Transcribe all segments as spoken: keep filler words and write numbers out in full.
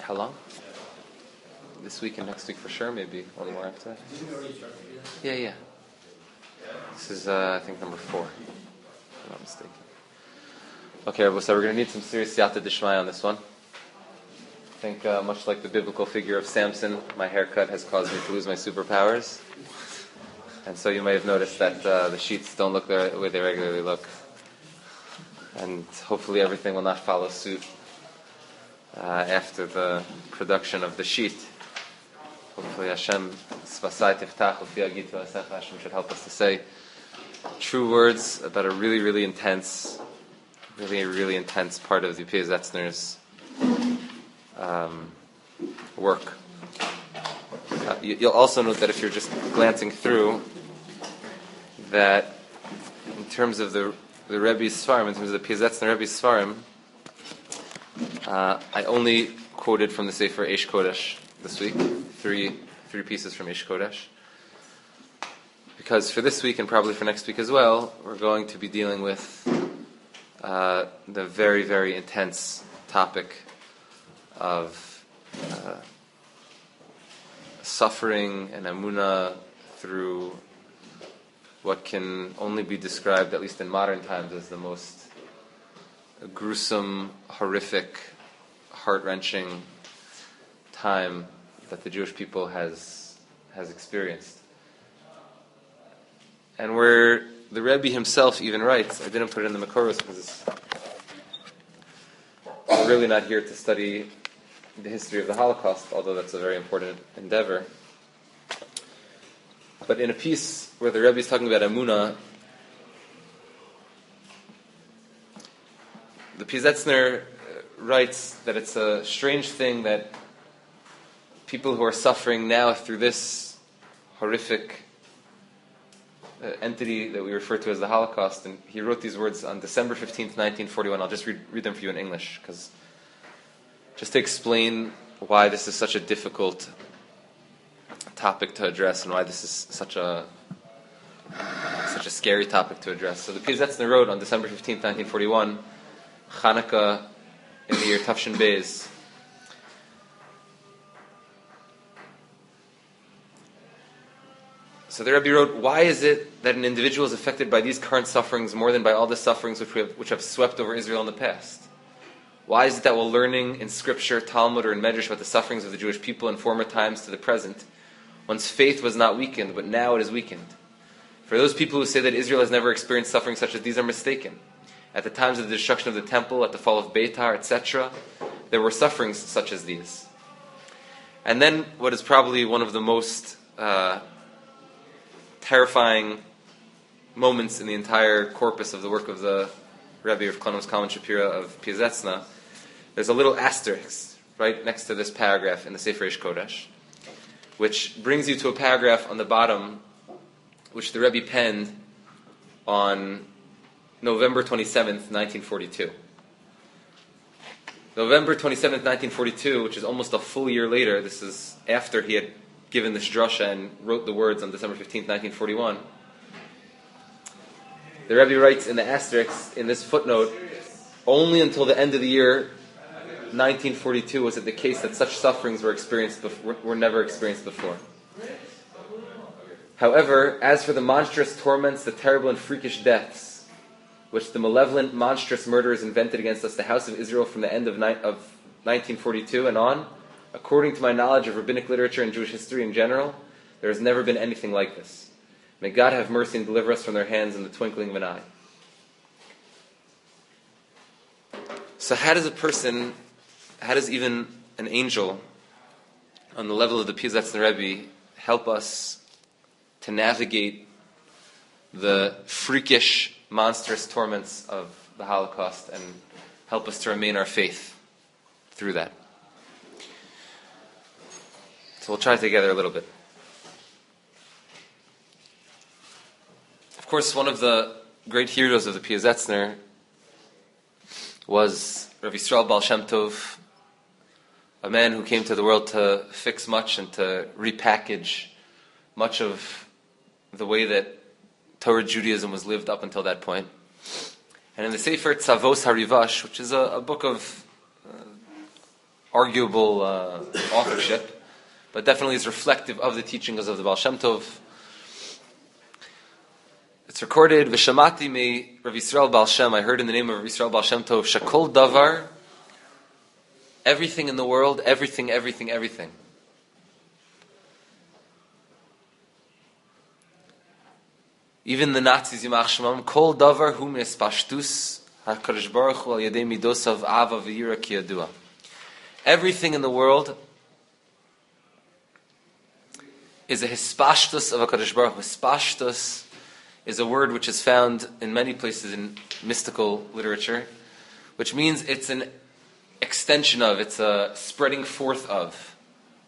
How long? This week and next week for sure, maybe one more after that. Yeah, yeah. This is, uh, I think, number four, if I'm not mistaken. Okay, so we're going to need some serious yata dishmaya on this one. I think, uh, much like the biblical figure of Samson, my haircut has caused me to lose my superpowers. And so you may have noticed that uh, the sheets don't look the way they regularly look. And hopefully everything will not follow suit uh, after the production of the sheet. Hopefully Hashem Svasai Tiftach Ufi Agitu Asecha, Hashem should help us to say true words about a really, really intense, really, really intense part of the Pia Zetzner's um, work. Uh, you, you'll also note that if you're just glancing through, that in terms of the the Rebbe's Sfarim, in terms of the Pia Zetzner Rebbe's Sfarim, uh, I only quoted from the Sefer Eish Kodesh this week, three three pieces from Eish Kodesh, because for this week and probably for next week as well, we're going to be dealing with uh, the very, very intense topic of uh, suffering and emunah through what can only be described, at least in modern times, as the most gruesome, horrific, heart-wrenching time that the Jewish people has has experienced. And where the Rebbe himself even writes, I didn't put it in the Makoros because we're really not here to study the history of the Holocaust, although that's a very important endeavor. But in a piece where the Rebbe is talking about Emunah, the Pia Zetzner writes that it's a strange thing that people who are suffering now through this horrific uh, entity that we refer to as the Holocaust, and he wrote these words on December fifteenth, nineteen forty-one. I'll just read, read them for you in English, because just to explain why this is such a difficult topic to address and why this is such a such a scary topic to address. So the Pia Zetzner wrote on December fifteenth, nineteen forty-one, Chanukah in the year Tafshin Beis. So the Rebbe wrote, why is it that an individual is affected by these current sufferings more than by all the sufferings which, we have, which have swept over Israel in the past? Why is it that while learning in Scripture, Talmud, or in Medrash about the sufferings of the Jewish people in former times to the present, one's faith was not weakened, but now it is weakened? For those people who say that Israel has never experienced suffering such as these are mistaken. At the times of the destruction of the temple, at the fall of Beitar, et cetera, there were sufferings such as these. And then what is probably one of the most uh, terrifying moments in the entire corpus of the work of the Rebbe of Klonos Kalman Shapira of Pia Zetzner, there's a little asterisk right next to this paragraph in the Sefer Eish Kodesh, which brings you to a paragraph on the bottom, which the Rebbe penned on November twenty-seventh, nineteen forty-two. November twenty-seventh, nineteen forty-two, which is almost a full year later, this is after he had given this drasha and wrote the words on December fifteenth, nineteen forty-one. The Rebbe writes in the asterisk, in this footnote, only until the end of the year nineteen forty-two was it the case that such sufferings were experienced before, were never experienced before. However, as for the monstrous torments, the terrible and freakish deaths, which the malevolent, monstrous murderers invented against us, the house of Israel, from the end of, ni- of nineteen forty-two and on, according to my knowledge of rabbinic literature and Jewish history in general, there has never been anything like this. May God have mercy and deliver us from their hands in the twinkling of an eye. So how does a person, how does even an angel on the level of the Pia Zetzner Rebbe help us to navigate the freakish, monstrous torments of the Holocaust and help us to remain our faith through that? So we'll try together a little bit. Of course, one of the great heroes of the Pia Zetzner was Rav Yisrael Baal Shem Tov, a man who came to the world to fix much and to repackage much of the way that Torah Judaism was lived up until that point. And in the Sefer Tzavos HaRivash, which is a, a book of uh, arguable uh, authorship, but definitely is reflective of the teachings of the Baal Shem Tov. It's recorded, V'shamati me Rav Yisrael Baal Shem, I heard in the name of Rav Yisrael Baal Shem Tov, Shakol Davar, everything in the world, everything, everything, everything. Even the Nazis, Yimach Shemam, Kol Davar hu mispashtus HaKadosh Baruch Hu al yadei midosav ava v'yira ki yadua. Everything in the world is a hispashtus of HaKadosh Baruch Hu. Hispashtus is a word which is found in many places in mystical literature, which means it's an extension of, it's a spreading forth of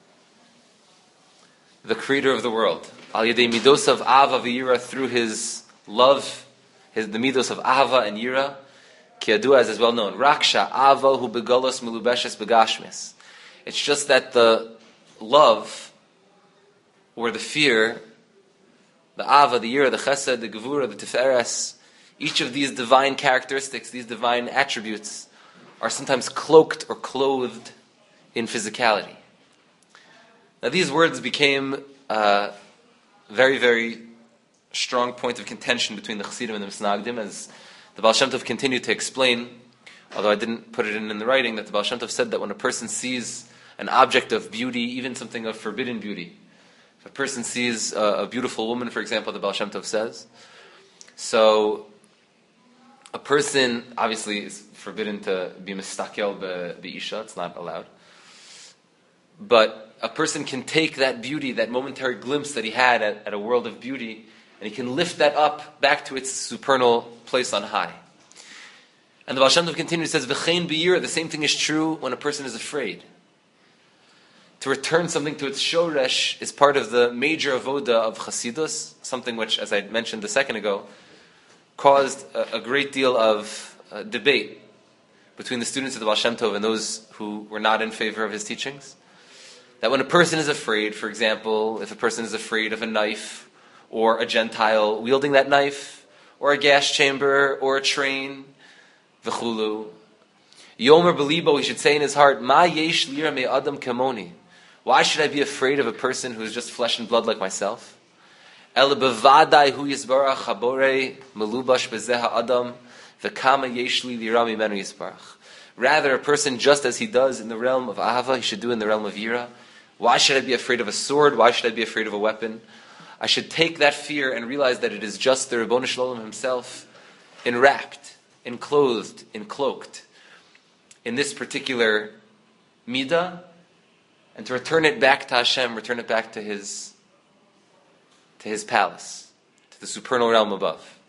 the creator of the world. Al yadei midos of ava v'yira, through his love, his the midos of ava and yira, ki yadua, as is well known. Raksha ava hu begalos melubeshes begashmis. It's just that the love or the fear, the ava, the yira, the chesed, the gevura, the tiferes, each of these divine characteristics, these divine attributes, are sometimes cloaked or clothed in physicality. Now these words became a very, very strong point of contention between the Chassidim and the Misnagdim, as the Baal Shem Tov continued to explain, although I didn't put it in, in the writing, that the Baal Shem Tov said that when a person sees an object of beauty, even something of forbidden beauty, if a person sees a, a beautiful woman, for example, the Baal Shem Tov says, so a person obviously is forbidden to be mistakel be'isha, it's not allowed. But a person can take that beauty, that momentary glimpse that he had at, at a world of beauty, and he can lift that up back to its supernal place on high. And the Baal Shem Tov continues, says, V'chein b'yira, the same thing is true when a person is afraid. To return something to its shoresh is part of the major avoda of Chasidus, something which, as I mentioned a second ago, caused a, a great deal of uh, debate between the students of the Baal Shem Tov and those who were not in favor of his teachings. That when a person is afraid, for example, if a person is afraid of a knife, or a Gentile wielding that knife, or a gas chamber, or a train, v'chulu, Yomer belibo, he should say in his heart, Ma yesh lira me adam kamoni. Why should I be afraid of a person who is just flesh and blood like myself? El bevadai hu yisbarach habore melubash bezeha adam v'kama yesh li lira mimenu yisbarach. Rather, a person just as he does in the realm of ahava, he should do in the realm of yira. Why should I be afraid of a sword? Why should I be afraid of a weapon? I should take that fear and realize that it is just the Ribono Shel Olam himself, enwrapped, enclosed, encloaked in this particular midah, and to return it back to Hashem, return it back to his to his palace, to the supernal realm above.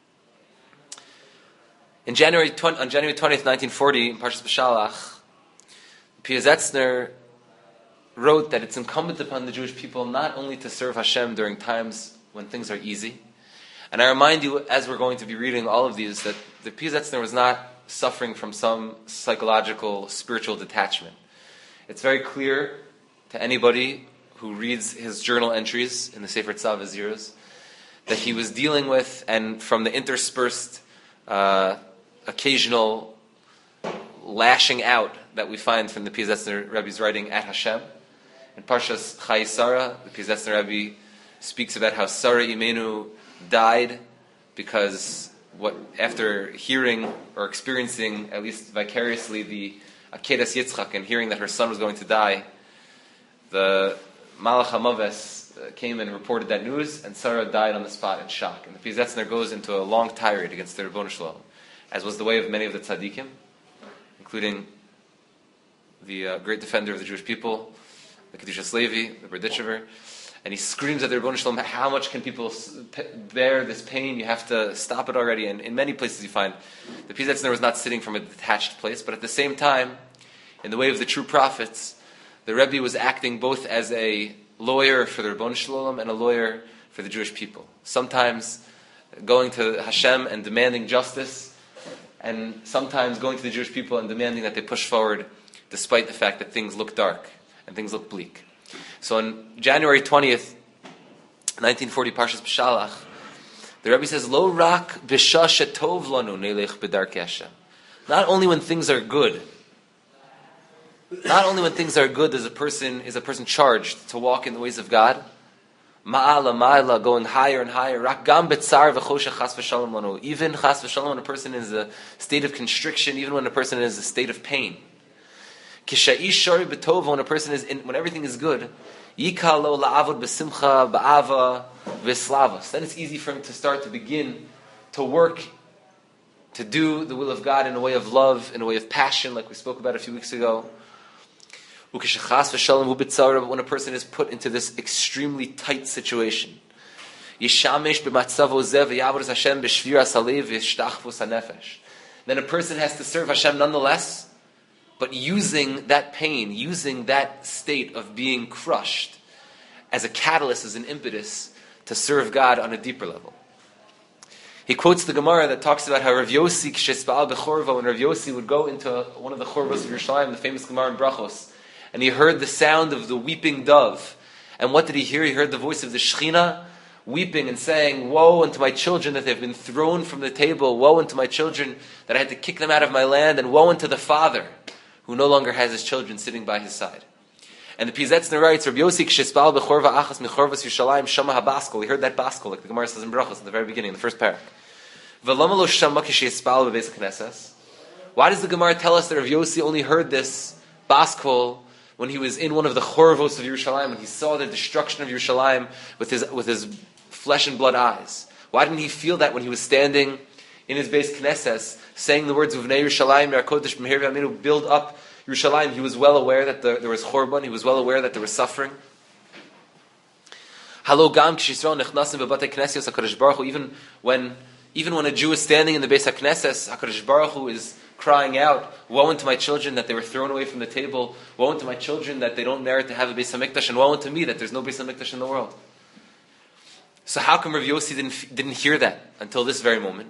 In January twentieth, on January twentieth, nineteen forty, in Parshas B'Shalach, Piazetzner wrote that it's incumbent upon the Jewish people not only to serve Hashem during times when things are easy. And I remind you, as we're going to be reading all of these, that the Piazetzner was not suffering from some psychological, spiritual detachment. It's very clear to anybody who reads his journal entries in the Sefer Tzav V'Ziros that he was dealing with, and from the interspersed uh, occasional lashing out that we find from the Piazetzner Rebbe's writing at Hashem. In Parshas Chai Sarah, the Piazetzner Rebbe speaks about how Sarah Imenu died because what after hearing or experiencing, at least vicariously, the Akedas Yitzchak and hearing that her son was going to die, the Malach HaMaves came and reported that news, and Sarah died on the spot in shock. And the Piazetzner goes into a long tirade against the Ribono Shel Olam, as was the way of many of the tzaddikim, including the uh, great defender of the Jewish people, the Kedushas Levi, the Berditchever, and he screams at the Ribono Shel Olam, how much can people bear this pain? You have to stop it already. And in many places you find the Piazetzner was not sitting from a detached place, but at the same time, in the way of the true prophets, the Rebbe was acting both as a lawyer for the Ribono Shel Olam and a lawyer for the Jewish people. Sometimes going to Hashem and demanding justice, and sometimes going to the Jewish people and demanding that they push forward despite the fact that things look dark and things look bleak. So on January twentieth, nineteen forty, Parshas B'Shalach, the Rebbe says, Lo rak b'shah shetov lanu nelech b'darkei Hashem. Not only when things are good Not only when things are good does a person is a person charged to walk in the ways of God. Ma'ala, ma'ala, going higher and higher. Rakgam betzar v'choshech chas v'shalom lanu. Even chas v'shalom when a person is in a state of constriction, even when a person is in a state of pain. Kisha'ish shari b'tova, when a person is in, when everything is good. Yikal lo la'avod b'simcha, ba'ava, v'slavas. Then it's easy for him to start to begin to work, to do the will of God in a way of love, in a way of passion, like we spoke about a few weeks ago. But when a person is put into this extremely tight situation, then a person has to serve Hashem nonetheless, but using that pain, using that state of being crushed as a catalyst, as an impetus to serve God on a deeper level. He quotes the Gemara that talks about how Rav Yossi, when Rav Yossi would go into one of the chorvos of Yerushalayim, the famous Gemara in Brachos, and he heard the sound of the weeping dove. And what did he hear? He heard the voice of the Shekhinah weeping and saying, "Woe unto my children that they've been thrown from the table. Woe unto my children that I had to kick them out of my land. And woe unto the father who no longer has his children sitting by his side." And the Pizetzner writes, Rabbi Yossi, K'shespal b'chorva achas michorvas Yerushalayim shama habaskel. He heard that baskel, like the Gemara says in Brachos, at the very beginning, in the first parak. V'lama lo shama k'shespal b'beis HaKnesses. Why does the Gemara tell us that Rabbi Yossi only heard this baskel when he was in one of the chorvos of Yerushalayim, when he saw the destruction of Yerushalayim with his with his flesh and blood eyes? Why didn't he feel that when he was standing in his Beis Knesses, saying the words of V'nei Yerushalayim Yarkodesh Meher V'Aminu, build up Yerushalayim? He was well aware that the, there was chorban. He was well aware that there was suffering. Halo gam k'Yisrael nechnasim b'batei Knesios HaKadosh Baruch Hu. Even when even when a Jew is standing in the Beis HaKnesses, HaKadosh Baruch Hu is crying out, "Woe unto my children that they were thrown away from the table. Woe unto my children that they don't merit to have a Beis HaMikdash, and woe unto me that there's no Beis HaMikdash in the world." So how come Rav Yossi didn't didn't hear that until this very moment?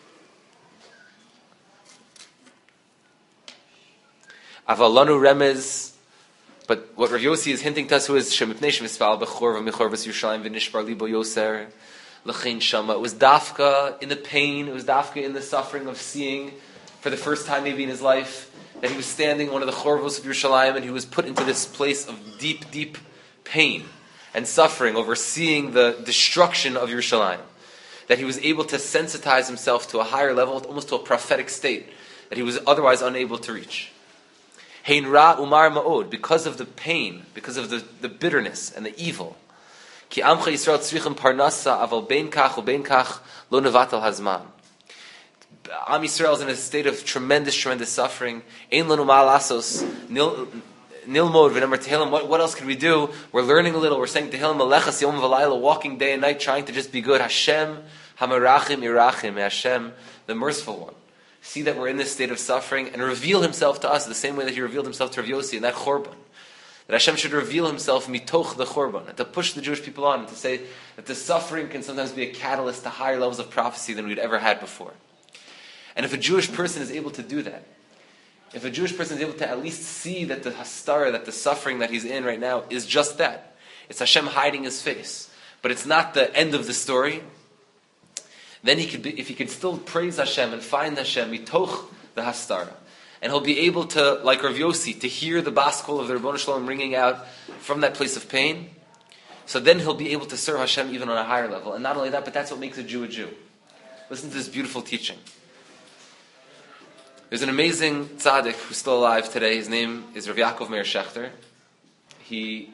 Avalanu remez, but what Rav Yossi is hinting to us who is Shemipnei Shemispal b'chorva michorvas Yerushalayim v'nishbar libo yoser l'chein shama. It was dafka in the pain. It was dafka in the suffering of seeing for the first time maybe in his life that he was standing in one of the chorvos of Yerushalayim and he was put into this place of deep, deep pain and suffering over seeing the destruction of Yerushalayim. That he was able to sensitize himself to a higher level, almost to a prophetic state that he was otherwise unable to reach. Hein ra umar ma'od, because of the pain, because of the, the bitterness and the evil. Ki amcha Yisrael tzrichim parnasa aval bein kach u bein kach lo nevatal hazman. Am Yisrael is in a state of tremendous, tremendous suffering. Ein lanu ma'alasos nilmod v'nemar tehillim. What what else could we do? We're learning a little. We're saying tehillim alechas yom v'layla, walking day and night, trying to just be good. Hashem hamerachim irachim. Hashem, the merciful one, see that we're in this state of suffering and reveal Himself to us the same way that He revealed Himself to Rav Yossi in that chorban. That Hashem should reveal Himself mitoch the chorban, and to push the Jewish people on, and to say that the suffering can sometimes be a catalyst to higher levels of prophecy than we'd ever had before. And if a Jewish person is able to do that, if a Jewish person is able to at least see that the hastara, that the suffering that he's in right now is just that, it's Hashem hiding His face, but it's not the end of the story, then he could be, if he could still praise Hashem and find Hashem mitoch the hastara, and he'll be able to, like Rav Yossi, to hear the baskol of the Rebbeinu Shalom ringing out from that place of pain, so then he'll be able to serve Hashem even on a higher level. And not only that, but that's what makes a Jew a Jew. Listen to this beautiful teaching. There's an amazing tzaddik who's still alive today. His name is Rav Yaakov Meir Shechter. He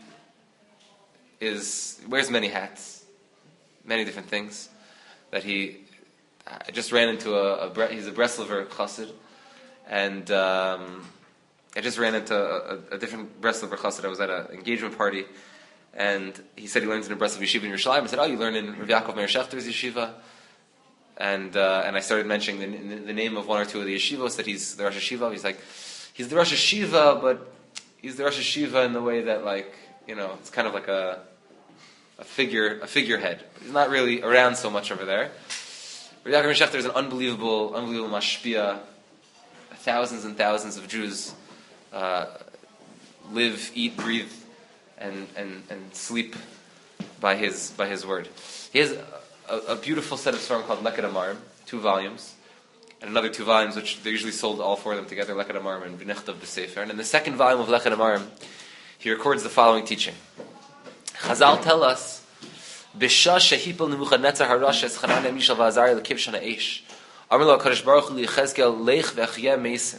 is wears many hats, many different things. That he, I just ran into a, a he's a Breslover chassid, and um, I just ran into a, a, a different Breslover chassid. I was at an engagement party, and he said he learns in a Breslov yeshiva in Yerushalayim. I said, "Oh, you learn in Rav Yaakov Meir Shechter's yeshiva?" And uh, and I started mentioning the, the name of one or two of the yeshivos that he's the Rosh Yeshiva. He's like, he's the Rosh Yeshiva, but he's the Rosh Yeshiva in the way that, like, you know, it's kind of like a a figure a figurehead. But he's not really around so much over there. Rav Yaakov Meir Shechter is an unbelievable, unbelievable mashpia. Thousands and thousands of Jews uh, live, eat, breathe, and, and, and sleep by his by his word. He has a, a beautiful set of songs called Leked Amarim, two volumes, and another two volumes, which they usually sold all four of them together, Lechet Amarim and V'nechtav B'Sefer. And in the second volume of Lechet Amarim, he records the following teaching. Chazal tell us, B'shah shehipel Nebuchadnezzar harashes Chananya Mishael v'Azariah l'kivsh ha'eish. Amar lo HaKadosh Baruch Hu liYechezkel lech v'achyeh meisim.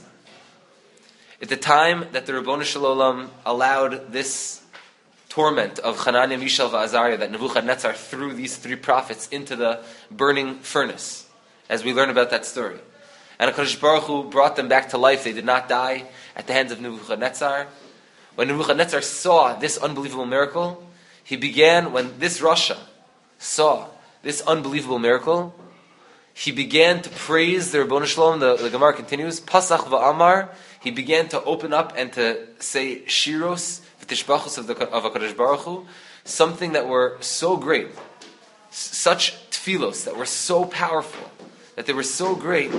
At the time that the Ribbono Shel Olam allowed this torment of Chananya, Mishael, v'Azariah, that Nebuchadnezzar threw these three prophets into the burning furnace, as we learn about that story. And HaKadosh Baruch Hu brought them back to life. They did not die at the hands of Nebuchadnezzar. When Nebuchadnezzar saw this unbelievable miracle, he began, when this Rasha saw this unbelievable miracle, he began to praise the Ribbono Shel Olam. The, the Gemara continues, Pasach va'amar, he began to open up and to say shiros, v'tishbachos of, the, of HaKadosh Baruch Hu, something that were so great, such tfilos that were so powerful, that they were so great,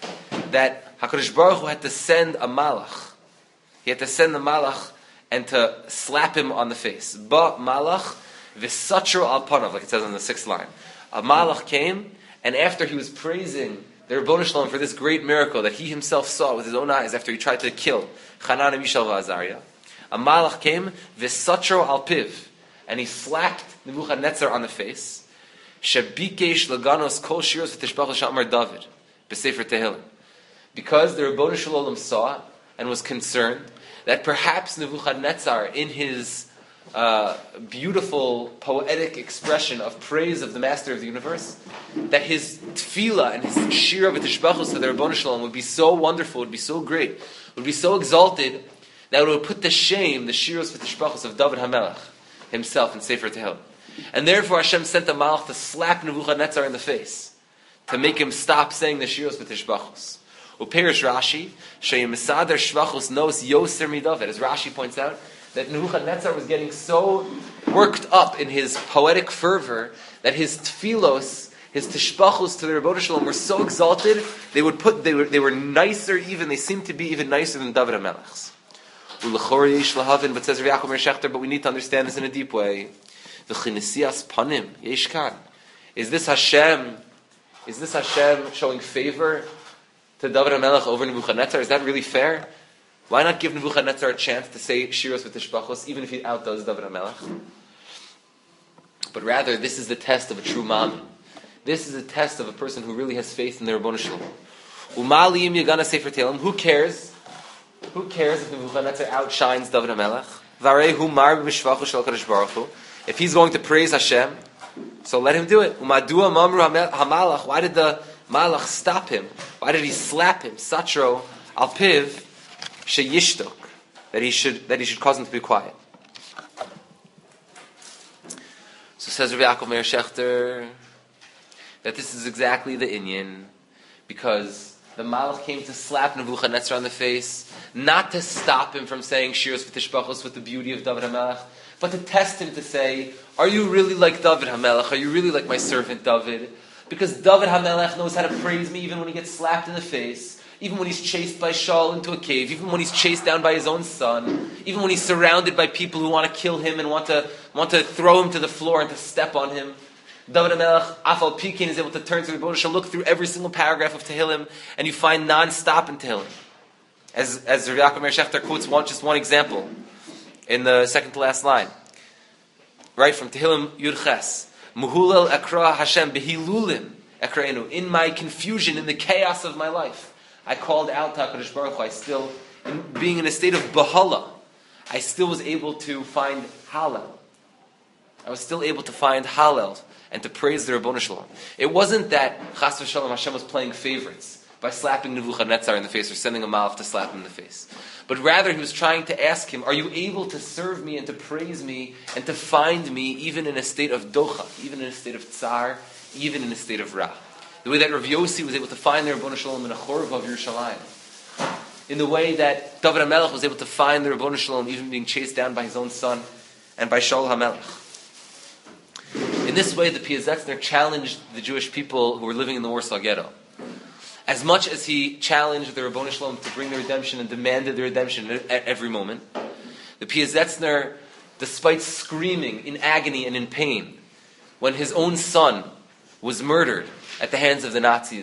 that HaKadosh Baruch Hu had to send a malach. He had to send the malach and to slap him on the face. Ba malach v'satro al panav, like it says on the sixth line. A malach came, and after he was praising the Ribbono Shel Olam for this great miracle that he himself saw with his own eyes after he tried to kill Chananya, Mishael, v'Azariah, a malach came, v'satro al piv, and he slapped Nebuchadnezzar on the face. Shebikesh laganos kol shiros v'tishbachos sha'amar David b'Sefer Tehillim. Because the Ribbono Shel Olam saw and was concerned that perhaps Nebuchadnezzar, in his uh, beautiful poetic expression of praise of the Master of the Universe, that his tefillah and his shira v'tishbachos to the Ribbono Shel Olam would be so wonderful, would be so great, would be so exalted, that it would put to shame the shiros v'tishbachos of David HaMelech himself in Sefer Tehillim. And therefore Hashem sent the malach to slap Nebuchadnezzar in the face, to make him stop saying the shiros v'tishbachos. Uperish Rashi, Sheyim Mesader Shvachos Nos Yoser Midavid. As Rashi points out, that Nebuchadnezzar was getting so worked up in his poetic fervor that his tfilos, his tishbachos to the Ribbono Shel Olam were so exalted, they would put they were they were nicer even, they seemed to be even nicer than David HaMelech's. Ulechor Yesh Lahavin, but says Rav Yaakov Meir Shechter, but we need to understand this in a deep way. V'chinesias panim yesh kan. Is this Hashem? Is this Hashem showing favor to David HaMelech over Nebuchadnezzar? Is that really fair? Why not give Nebuchadnezzar a chance to say shiros v'tishbachos, even if he outdoes David HaMelech? But rather, this is the test of a true mammon. This is a test of a person who really has faith in the Ribbono Shel Olam. Umaliyim yagana sefer Tehillim. Who cares? Who cares if Nebuchadnezzar outshines David HaMelech? Varehu mar b'mishvachos shel HaKadosh Baruch Hu. If he's going to praise Hashem, so let him do it. Umadua mamru hamalach. Why did the malach stop him? Why did he slap him? Satro al piv sheyishtok, that he should that he should cause him to be quiet. So says Rav Yaakov Meir Shechter that this is exactly the inyan, because the malach came to slap Nebuchadnezzar on the face, not to stop him from saying shiros v'tishbachos with the beauty of David HaMelech, but to test him to say, are you really like David HaMelech? Are you really like my servant David? Because David HaMelech knows how to praise me even when he gets slapped in the face, even when he's chased by Shaul into a cave, even when he's chased down by his own son, even when he's surrounded by people who want to kill him and want to want to throw him to the floor and to step on him. David HaMelech, Afal Pikin, is able to turn to the Ribbono Shel Olam, look through every single paragraph of Tehillim, and you find non-stop in Tehillim. As as Rav Yaakov Meir Shechter quotes one, just one example in the second to last line, right from Tehillim Yud Ches. Muhulel ekra Hashem behilulim ekraenu. In my confusion, in the chaos of my life, I called out to HaKadosh Baruch Hu. I still, in, being in a state of bahala, I still was able to find Hallel. I was still able to find Hallel and to praise the Ribbono Shel Olam. It wasn't that Chas v'Shalom Hashem was playing favorites by slapping Nebuchadnezzar in the face or sending a malach to slap him in the face. But rather he was trying to ask him, are you able to serve me and to praise me and to find me even in a state of docha, even in a state of tsar, even in a state of ra? The way that Rav Yossi was able to find the Ribbono Shel Olam in a chorv of Yerushalayim. In the way that David HaMelech was able to find the Ribbono Shel Olam even being chased down by his own son and by Shaul HaMelech. In this way, the Piazetzner challenged the Jewish people who were living in the Warsaw Ghetto. As much as he challenged the Ribbono Shel Olam to bring the redemption and demanded the redemption at every moment, the Piazetzner, despite screaming in agony and in pain, when his own son was murdered at the hands of the Nazis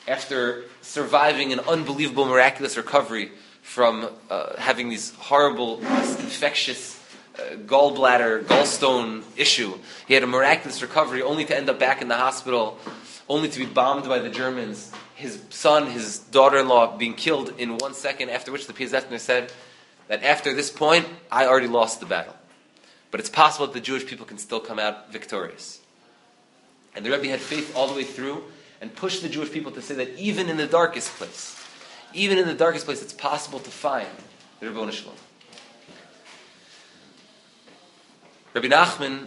after surviving an unbelievable, miraculous recovery from uh, having these horrible, infectious uh, gallbladder, gallstone issue. He had a miraculous recovery only to end up back in the hospital, only to be bombed by the Germans. His son, his daughter-in-law being killed in one second, after which the Piazetzner said that after this point, I already lost the battle. But it's possible that the Jewish people can still come out victorious. And the Rebbe had faith all the way through and pushed the Jewish people to say that even in the darkest place, even in the darkest place, it's possible to find the Ribono Shel Olam. Rabbi Nachman,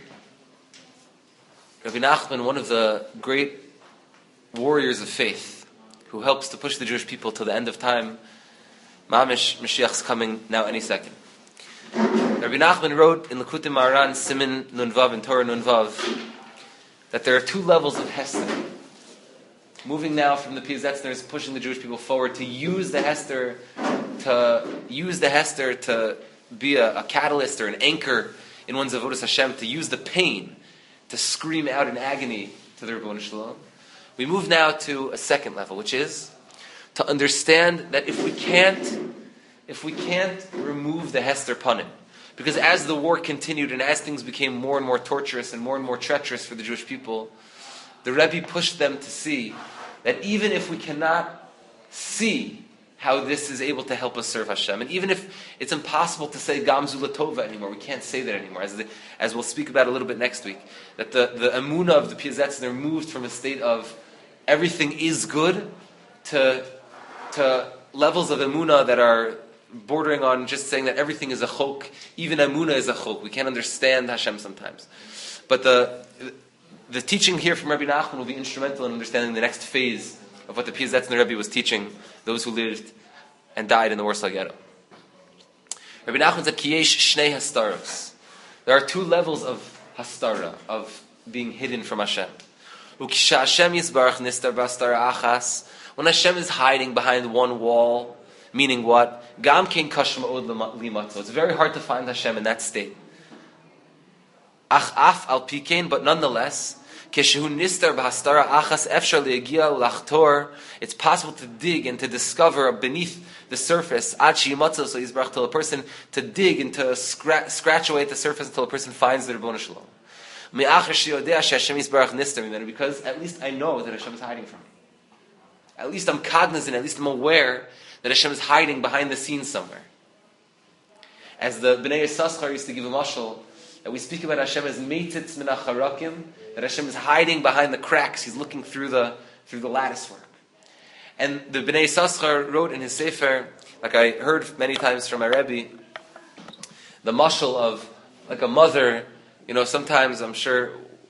Rabbi Nachman, one of the great warriors of faith, who helps to push the Jewish people to the end of time. Mamish, Mashiach's coming now any second. Rabbi Nachman wrote in Likutei Moharan, Siman Nunvav and Torah Nunvav, that there are two levels of Hester. Moving now from the Piazetzner, pushing the Jewish people forward to use the Hester, to use the Hester to be a, a catalyst or an anchor in one's avodas Hashem, to use the pain to scream out in agony to the Ribono Shel Olam. We move now to a second level, which is to understand that if we can't, if we can't remove the Hester Panim, because as the war continued and as things became more and more torturous and more and more treacherous for the Jewish people, the Rebbe pushed them to see that even if we cannot see how this is able to help us serve Hashem, and even if it's impossible to say Gam Zu L'Tova anymore, we can't say that anymore, as, the, as we'll speak about a little bit next week, that the, the emunah of the Piazetzner moved from a state of everything is good to, to levels of emunah that are bordering on just saying that everything is a chok. Even emunah is a chok. We can't understand Hashem sometimes. But the the teaching here from Rabbi Nachman will be instrumental in understanding the next phase of what the Piazetzner Rebbe was teaching those who lived and died in the Warsaw Ghetto. Rabbi Nachman said, Ki yesh shnei hastaros. There are two levels of hastara, of being hidden from Hashem. Ukisha Hashem yisbarach nistar b'hastara achas. When Hashem is hiding behind one wall, meaning what? Gam kein kash ma'od limatzo. It's very hard to find Hashem in that state. Ach af al pikein, but nonetheless, keshehu nistar b'hastara achas efshar le'egia ulachtor. It's possible to dig and to discover beneath the surface, ad sheyimatzo, so yisbarach, till a person to dig and to scratch, scratch away at the surface until a person finds the Ribono Shel Olam. Because at least I know that Hashem is hiding from me. At least I'm cognizant, at least I'm aware that Hashem is hiding behind the scenes somewhere. As the Bnei Yissaschar used to give a mashal, that we speak about Hashem as meititz min hacharakim, that Hashem is hiding behind the cracks, He's looking through the through the lattice work. And the Bnei Yissaschar wrote in his sefer, like I heard many times from my Rebbe, the mashal of like a mother. You know, sometimes I'm sure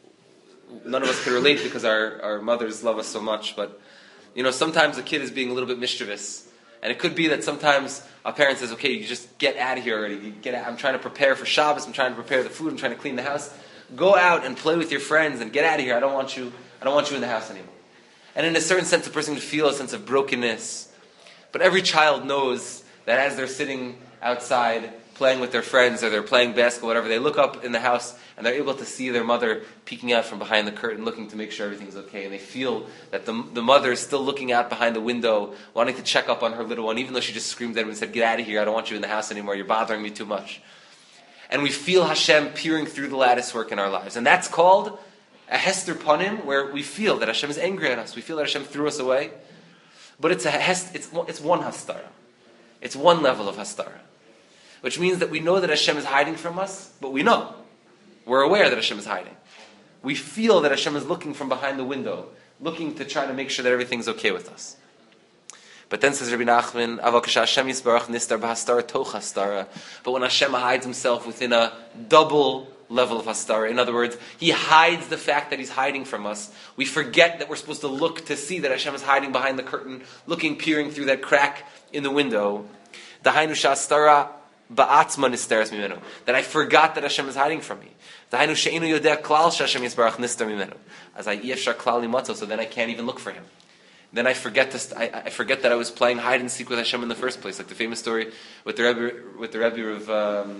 none of us can relate because our, our mothers love us so much, but, you know, sometimes a kid is being a little bit mischievous. And it could be that sometimes our parent says, okay, you just get out of here already. You get out. I'm trying to prepare for Shabbos. I'm trying to prepare the food. I'm trying to clean the house. Go out and play with your friends and get out of here. I don't want you, I don't want you in the house anymore. And in a certain sense, a person can feel a sense of brokenness. But every child knows that as they're sitting outside playing with their friends or they're playing basketball, whatever, they look up in the house and they're able to see their mother peeking out from behind the curtain, looking to make sure everything's okay. And they feel that the, the mother is still looking out behind the window, wanting to check up on her little one, even though she just screamed at him and said, get out of here, I don't want you in the house anymore, you're bothering me too much. And we feel Hashem peering through the lattice work in our lives. And that's called a Hester Panim, where we feel that Hashem is angry at us. We feel that Hashem threw us away. But it's a hest, it's, it's one Hastara. It's one level of Hastara. Which means that we know that Hashem is hiding from us, but we know. We're aware that Hashem is hiding. We feel that Hashem is looking from behind the window, looking to try to make sure that everything's okay with us. But then says Rabbi Nachman, Hashem yisbarach nistar b'hastara toch hastara. But when Hashem hides Himself within a double level of hastara, in other words, He hides the fact that He's hiding from us. We forget that we're supposed to look to see that Hashem is hiding behind the curtain, looking, peering through that crack in the window. Dahainu shastara ba'atzma nisteres mimenu. That I forgot that Hashem is hiding from me. Dahainu she'enu yodeh klal sh'Hashem yisbarach nistar mimenu. As I yefshar klal limatzo, so then I can't even look for Him. Then I forget this. I, I forget that I was playing hide and seek with Hashem in the first place, like the famous story with the Rebbe, with the Rebbe of um,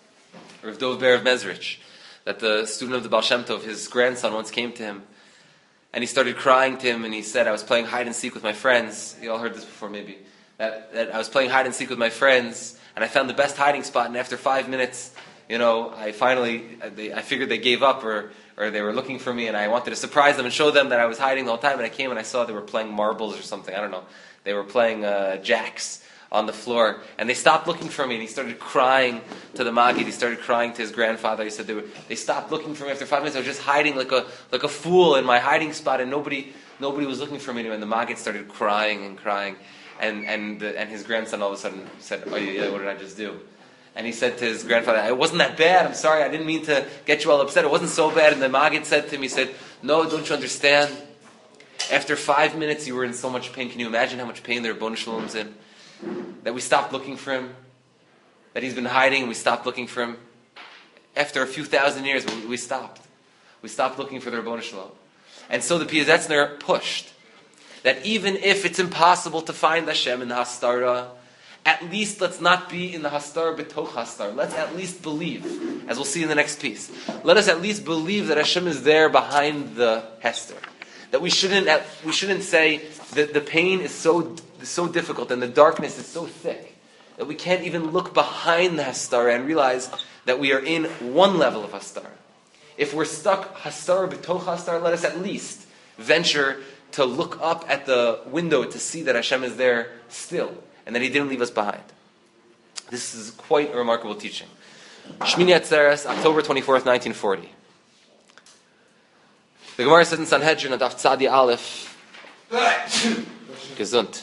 Rav Dov Ber of Mezrich, that the student of the Baal Shem Tov, his grandson, once came to him, and he started crying to him, and he said, I was playing hide and seek with my friends. You all heard this before maybe. That, that I was playing hide and seek with my friends, and I found the best hiding spot, and after five minutes, you know, I finally, they, I figured they gave up, or or they were looking for me, and I wanted to surprise them and show them that I was hiding the whole time, and I came and I saw they were playing marbles or something, I don't know. They were playing uh, jacks on the floor, and they stopped looking for me, and he started crying to the Maggid. He started crying to his grandfather. He said they, were, they stopped looking for me after five minutes. I was just hiding like a like a fool in my hiding spot, and nobody nobody was looking for me. And the Maggid started crying and crying, and and the, and his grandson all of a sudden said, "Oh yeah, yeah, what did I just do?" And he said to his grandfather, "It wasn't that bad. I'm sorry. I didn't mean to get you all upset. It wasn't so bad." And the Maggid said to him, he said, "No, don't you understand? After five minutes, you were in so much pain. Can you imagine how much pain the Rebbeinu Shalom's in? That we stopped looking for him, that he's been hiding, and we stopped looking for him. After a few thousand years, we, we stopped. We stopped looking for the Rebbeinu Shalom." And so the Piazetzner pushed that even if it's impossible to find Hashem in the Hastara, at least let's not be in the Hastara betoch Hastara. Let's at least believe, as we'll see in the next piece. Let us at least believe that Hashem is there behind the Hester. That we shouldn't we shouldn't say that the pain is so so difficult and the darkness is so thick that we can't even look behind the Hastara and realize that we are in one level of Hastara. If we're stuck Hastara b'toch Hastara, let us at least venture to look up at the window to see that Hashem is there still and that He didn't leave us behind. This is quite a remarkable teaching. Shmini Atzeres, October twenty-fourth, nineteen forty. The Gemara says in Sanhedrin at Daf Tzadi Aleph, Gesund.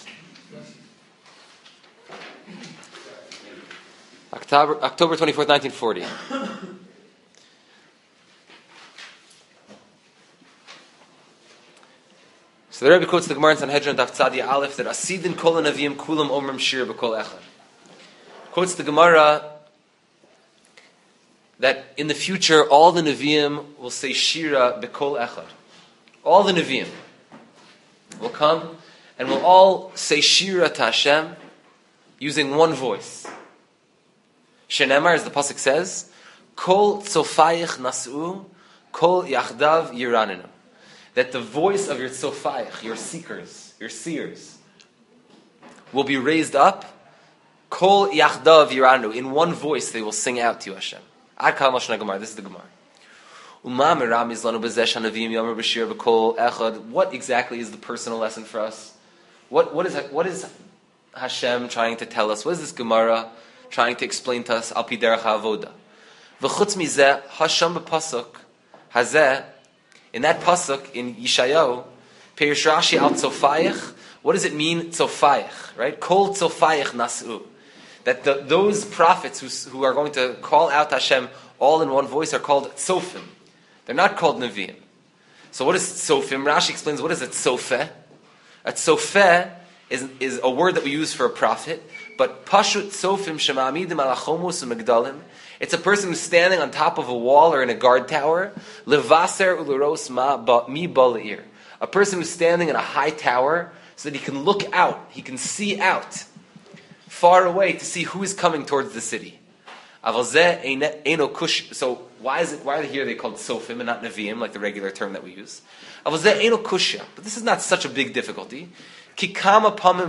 October, October twenty-fourth, nineteen forty. So the Rebbe quotes the Gemara in Sanhedrin Daf Tzadi Aleph that Asidin kol hanavim kulam omrim shir b'kol echad. Quotes the Gemara that in the future all the Nevi'im will say Shira b'kol echad. All the Nevi'im will come and will all say Shira to Hashem using one voice. Shenemar, as the pasuk says, Kol tzofayich nas'u, Kol yachdav yiraninu. That the voice of your tzofayich, your seekers, your seers, will be raised up. Kol yachdav yiraninu. In one voice they will sing out to you, Hashem. Ad kal Mashna Gemara. This is the Gemara. What exactly is the personal lesson for us? What what is what is Hashem trying to tell us? What is this Gemara trying to explain to us? Al pi derech ha'avoda. V'chutz mizeh Hashem b'pasuk hazeh, in that pasuk in Yeshayahu, Perish Rashi al tzofayich. What does it mean tzofayich? Right? Kol tzofayich nas'u. That the, those prophets who who are going to call out Hashem all in one voice are called tzofim. They're not called Nevi'im. So what is tzofim? Rashi explains what is a tzofeh. A tzofeh is, is a word that we use for a prophet, but pashut tzofim shema'amidim alachomus u'migdalim. It's a person who's standing on top of a wall or in a guard tower. Levaser u'leros ma mi bal'ir. A person who's standing in a high tower so that he can look out, he can see out far away to see who is coming towards the city. So why is it? Why are here they called Sofim and not Nevi'im, like the regular term that we use? But this is not such a big difficulty. Because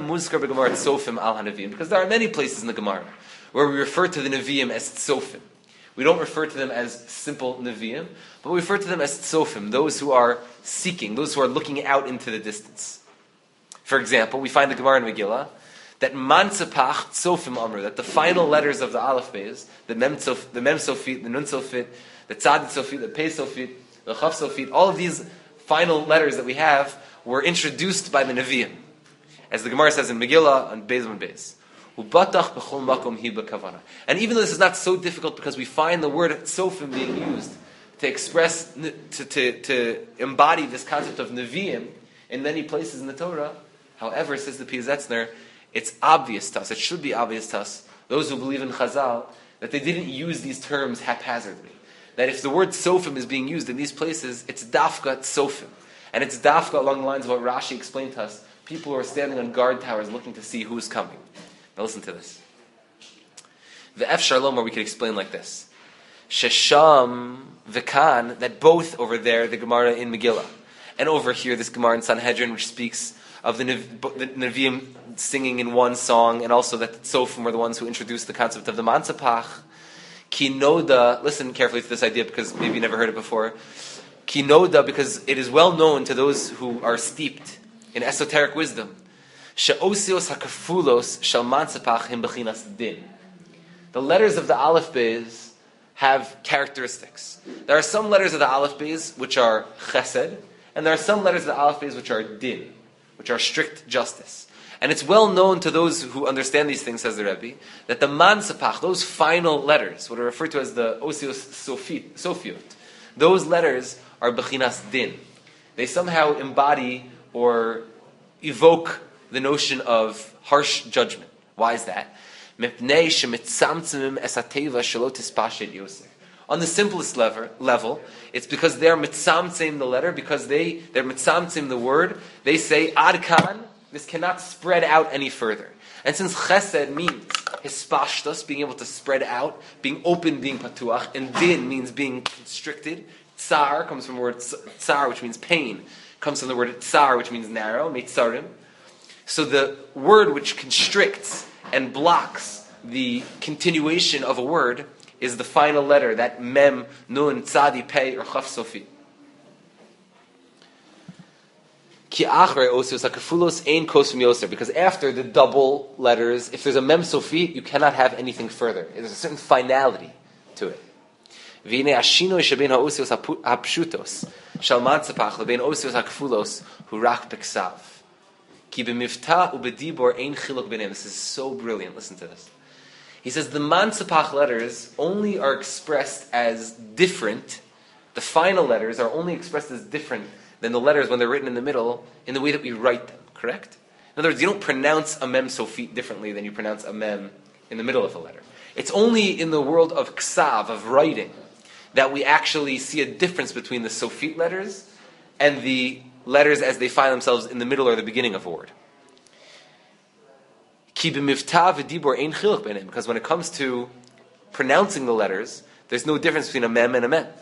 there are many places in the Gemara where we refer to the Nevi'im as Sofim. We don't refer to them as simple Nevi'im, but we refer to them as Sofim, those who are seeking, those who are looking out into the distance. For example, we find the Gemara in Megillah that Mansepach Tzofim Amr, that the final letters of the Aleph Beis, the Mem Tzof, the Mem Sofit, the Nun Sofit, the Tzad Sofit, the Pei Sofit, the Chaf Sofit, all of these final letters that we have were introduced by the Nevi'im. As the Gemara says in Megillah on Beis and Beis. And even though this is not so difficult because we find the word Tzofim being used to express, to, to, to embody this concept of Nevi'im in many places in the Torah, however, says the Piazetzner, it's obvious to us, it should be obvious to us, those who believe in Chazal, that they didn't use these terms haphazardly. That if the word Sofim is being used in these places, it's Dafka Sofim. And it's Dafka along the lines of what Rashi explained to us. People who are standing on guard towers looking to see who's coming. Now listen to this. The F Shalom, or we could explain like this. Shesham V'kan, that both over there, the Gemara in Megillah, And over here, this Gemara in Sanhedrin, which speaks of the, Nev- the Nevi'im singing in one song, and also that the Tzofim were the ones who introduced the concept of the Mansapach. Kinoda, listen carefully to this idea because maybe you never heard it before. Kinoda, because it is well known to those who are steeped in esoteric wisdom. She'osios hakafulos shel Mansapach him bechinas din. The letters of the Aleph Beis have characteristics. There are some letters of the Aleph Beis which are chesed, and there are some letters of the Aleph Beis which are din, which are strict justice. And it's well known to those who understand these things, says the Rebbe, that the Mansapach, those final letters, what are referred to as the Osios Sofiot, those letters are bechinas din. They somehow embody or evoke the notion of harsh judgment. Why is that? On the simplest level, level, it's because they're mitzamtzim the letter, because they, they're mitzamtzim the word. They say, Ad kan, this cannot spread out any further. And since chesed means hispashtos, being able to spread out, being open, being patuach, and din means being constricted, tsar comes from the word tsar, which means pain, comes from the word tsar, which means narrow, meitzarim. So the word which constricts and blocks the continuation of a word is the final letter, that mem, nun, tzadi, pei, or chaf sofi. Ki achre osios hakafulos ein kos from yoser, because after the double letters, if there's a mem sofi, you cannot have anything further. There's a certain finality to it. V'ine ashino shebein haosios hapshutos shal mansapach lebein osios hakafulos hu rak beksav. This is so brilliant. Listen to this. He says the Mansapach letters only are expressed as different. The final letters are only expressed as different than the letters when they're written in the middle in the way that we write them. Correct? In other words, you don't pronounce a mem sofit differently than you pronounce a mem in the middle of a letter. It's only in the world of ksav, of writing, that we actually see a difference between the sofit letters and the letters as they find themselves in the middle or the beginning of a word. Because when it comes to pronouncing the letters, there's no difference between a mem and a mem.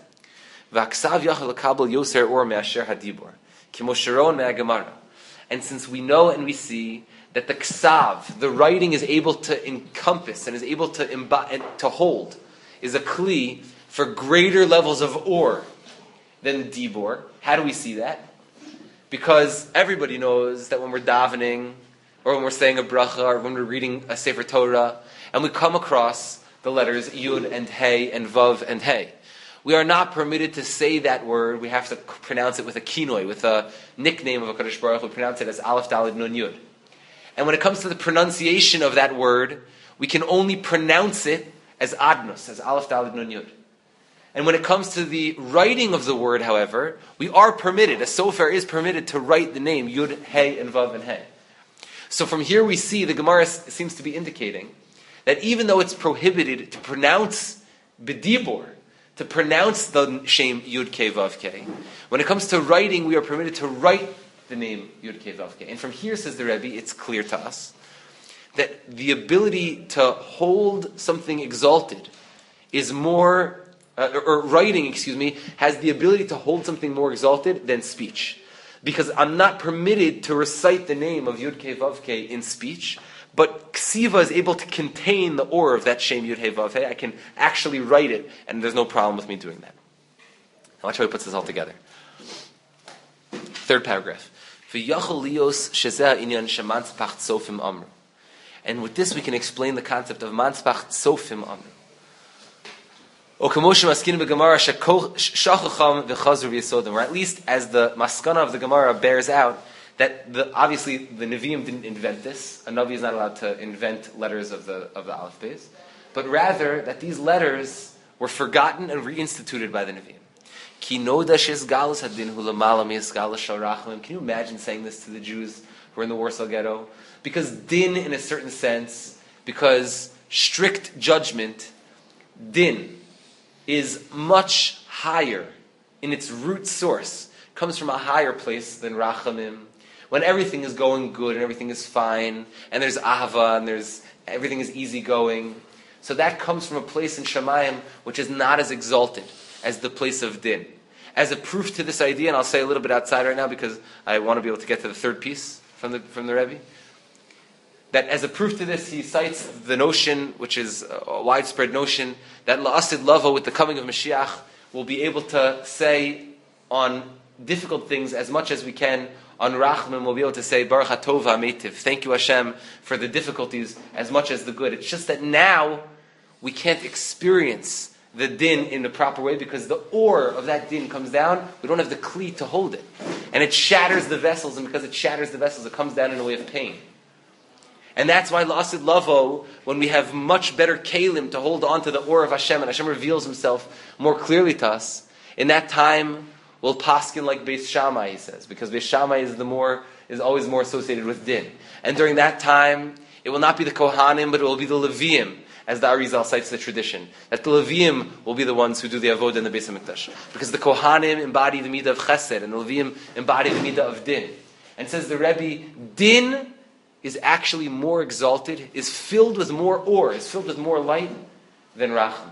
And since we know and we see that the ksav, the writing, is able to encompass and is able to imbi- to hold, is a kli for greater levels of or than dibor. How do we see that? Because everybody knows that when we're davening, or when we're saying a bracha, or when we're reading a Sefer Torah, and we come across the letters Yud and Hey and Vav and Hey, we are not permitted to say that word. We have to pronounce it with a kinoi, with a nickname of HaKadosh Baruch Hu. We pronounce it as Aleph Daled Nun Yud. And when it comes to the pronunciation of that word, we can only pronounce it as Adnos, as Aleph Daled Nun Yud. And when it comes to the writing of the word, however, we are permitted, a sofer is permitted to write the name Yud, Hey, and Vav, and Hey. So from here we see the Gemara seems to be indicating that even though it's prohibited to pronounce B'dibor, to pronounce the shame Yud, Kei, Vav, Kei, when it comes to writing, we are permitted to write the name Yud, Kei, Vav, Kei. And from here, says the Rebbe, it's clear to us that the ability to hold something exalted is more... Uh, or, or writing, excuse me, has the ability to hold something more exalted than speech. Because I'm not permitted to recite the name of Yud Kei Vav Kei in speech, but Ksiva is able to contain the or of that Shem Yud Kei Vav Kei. I can actually write it, and there's no problem with me doing that. Now watch how he puts this all together. Third paragraph. And with this we can explain the concept of Manspach Tzofim Amr. Or at least as the maskana of the Gemara bears out, that the, obviously the Nevi'im didn't invent this. A Navi is not allowed to invent letters of the of the Aleph Beis, but rather that these letters were forgotten and reinstituted by the Nevi'im. Can you imagine saying this to the Jews who were in the Warsaw Ghetto? Because din, in a certain sense, because strict judgment, din, is much higher in its root source, comes from a higher place than rachamim. When everything is going good and everything is fine, and there's ahava and there's everything is easygoing, so that comes from a place in Shamayim which is not as exalted as the place of din. as a proof to this idea, and I'll say a little bit outside right now because I want to be able to get to the third piece from the from the Rebbe, that as a proof to this, he cites the notion, which is a widespread notion, that La'asid Lavo, with the coming of Mashiach, will be able to say on difficult things as much as we can. On Rachman, we'll be able to say, Baruch HaTov HaMeitiv, thank you Hashem for the difficulties as much as the good. It's just that now we can't experience the din in the proper way because the ore of that din comes down. We don't have the kli to hold it. And it shatters the vessels, and because it shatters the vessels, it comes down in a way of pain. And that's why La'asid Lavo, when we have much better kalim to hold on to the ore of Hashem, and Hashem reveals himself more clearly to us, in that time we'll paskin like Beis Shammai, he says, because Beis Shammai is the more is always more associated with din. And during that time, it will not be the Kohanim, but it will be the Leviim, as the Arizal cites the tradition, that the Leviim will be the ones who do the avodah in the Beis HaMikdash, because the Kohanim embody the midah of Chesed, and the Leviim embody the midah of din. And says the Rebbe, din is actually more exalted, is filled with more ore, is filled with more light than Rachman.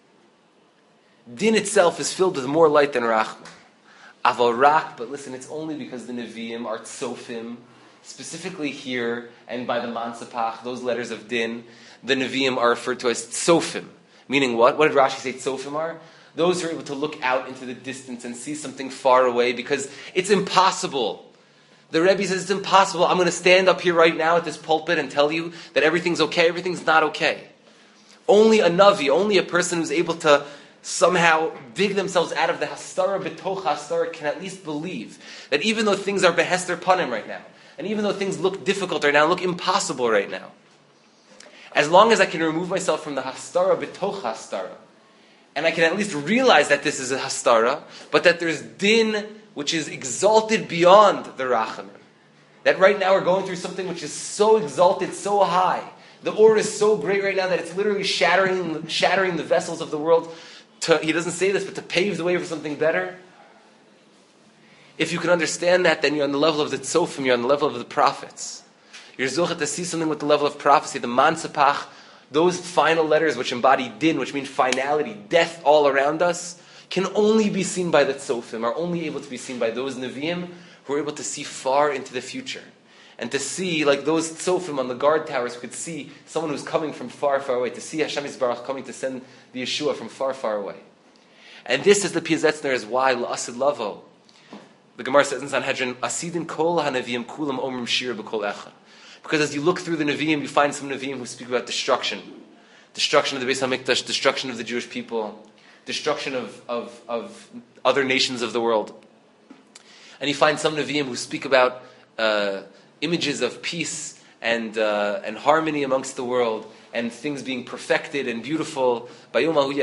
Din itself is filled with more light than Rachman. Avorak, but listen, it's only because the Nevi'im are tzofim, specifically here, and by the Mansapach, those letters of Din, the Nevi'im are referred to as tzofim. Meaning what? What did Rashi say tzofim are? Those who are able to look out into the distance and see something far away, because it's impossible. The Rebbe says it's impossible. I'm going to stand up here right now at this pulpit and tell you that everything's okay, everything's not okay. Only a Navi, only a person who's able to somehow dig themselves out of the hastara betoch hastara can at least believe that even though things are behester panim right now, and even though things look difficult right now, look impossible right now, as long as I can remove myself from the hastara betoch hastara, and I can at least realize that this is a hastara, but that there's din which is exalted beyond the rachamim, that right now we're going through something which is so exalted, so high, the ore is so great right now that it's literally shattering, shattering the vessels of the world. To, he doesn't say this, but to pave the way for something better. If you can understand that, then you're on the level of the tzofim, you're on the level of the prophets. You're zochet to see something with the level of prophecy, the mansapach, those final letters which embody din, which mean finality, death all around us, can only be seen by the tzofim, are only able to be seen by those nevi'im who are able to see far into the future. And to see, like those tzofim on the guard towers who could see someone who's coming from far, far away, to see Hashem Yisbarach coming to send the Yeshua from far, far away. And this is the Piazetzner, is why La'asid Lavo. The Gemara says in Sanhedrin, Asidin kol ha-nevi'im kulam omrim shir b'kol echad. Because as you look through the Nevi'im, you find some Nevi'im who speak about destruction. Destruction of the Beis HaMikdash, destruction of the Jewish people, destruction of, of, of other nations of the world. And you find some Nevi'im who speak about uh, images of peace and uh, and harmony amongst the world, and things being perfected and beautiful. And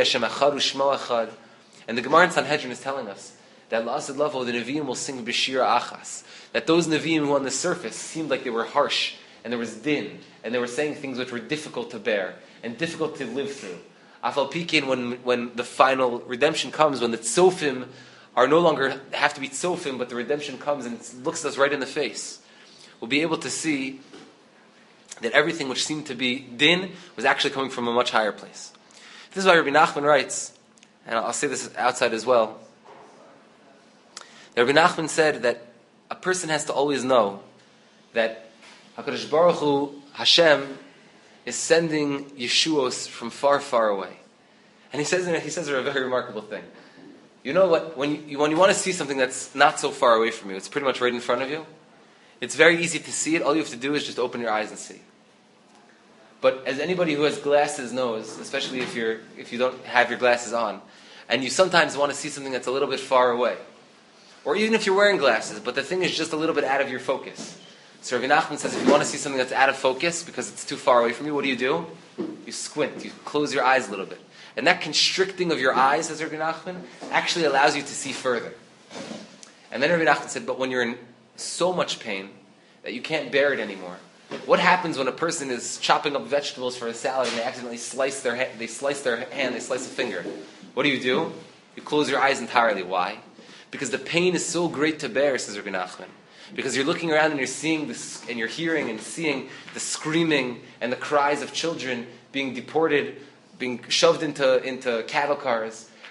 the Gemara in Sanhedrin is telling us that La'asid Lavo, the Nevi'im will sing B'shira Achas. That those Nevi'im who on the surface seemed like they were harsh, and there was din, and they were saying things which were difficult to bear, and difficult to live through. Afal Pikin, when when the final redemption comes, when the tzofim are no longer have to be tzofim, but the redemption comes and it looks us right in the face, we'll be able to see that everything which seemed to be din was actually coming from a much higher place. This is why Rabbi Nachman writes, and I'll say this outside as well, that Rabbi Nachman said that a person has to always know that HaKadosh Baruch Hu, Hashem, is sending Yeshuos from far, far away. And he says he says a very remarkable thing. You know what? When you, when you want to see something that's not so far away from you, it's pretty much right in front of you. It's very easy to see it. All you have to do is just open your eyes and see. But as anybody who has glasses knows, especially if you're if you don't have your glasses on, and you sometimes want to see something that's a little bit far away, or even if you're wearing glasses, but the thing is just a little bit out of your focus. So Rabbi Nachman says, if you want to see something that's out of focus because it's too far away from you, what do you do? You squint. You close your eyes a little bit. And that constricting of your eyes, says Rabbi Nachman, actually allows you to see further. And then Rabbi Nachman said, but when you're in so much pain that you can't bear it anymore, what happens when a person is chopping up vegetables for a salad and they accidentally slice their ha- they slice their hand, they slice a finger? What do you do? You close your eyes entirely. Why? Because the pain is so great to bear, says Rabbi Nachman. Because you're looking around and you're seeing this, and you're hearing and seeing the screaming and the cries of children being deported, being shoved into, into cattle cars,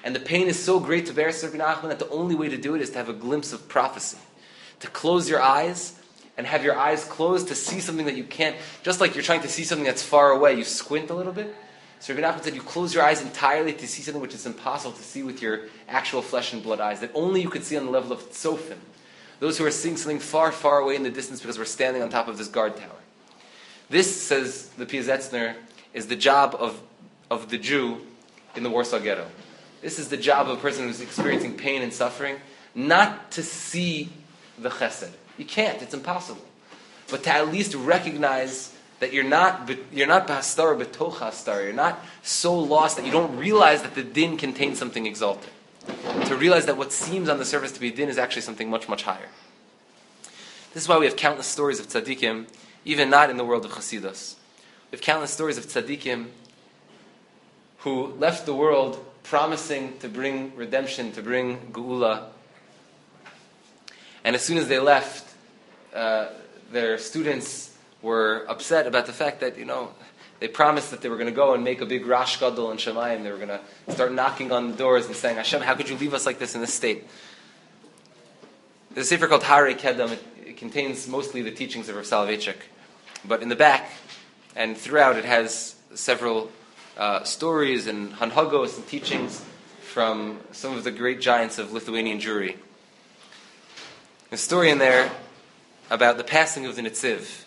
And the pain is so great to bear, Rabbi Nachman, that the only way to do it is to have a glimpse of prophecy. To close your eyes and have your eyes closed to see something that you can't, just like you're trying to see something that's far away, you squint a little bit. So Rabbi Nachman said you close your eyes entirely to see something which is impossible to see with your actual flesh and blood eyes, that only you could see on the level of tzofim. Those who are seeing something far, far away in the distance because we're standing on top of this guard tower. This, says the Piazetzner, is the job of, of the Jew in the Warsaw Ghetto. This is the job of a person who's experiencing pain and suffering, not to see the chesed. You can't, it's impossible. But to at least recognize that you're not you're not bahastar betoch hastar. You're not so lost that you don't realize that the din contains something exalted. To realize that what seems on the surface to be din is actually something much, much higher. This is why we have countless stories of tzaddikim, even not in the world of Chassidus. We have countless stories of tzaddikim who left the world promising to bring redemption, to bring geula. And as soon as they left, uh, their students were upset about the fact that, you know, they promised that they were going to go and make a big Rash Gadol in Shemayim. They were going to start knocking on the doors and saying, Hashem, how could you leave us like this in this state? There's a sefer called Harei Kedem. It, it contains mostly the teachings of Rav Soloveitchik. But in the back and throughout, it has several uh, stories and hanhagos and teachings from some of the great giants of Lithuanian Jewry. A story in there about the passing of the Netziv.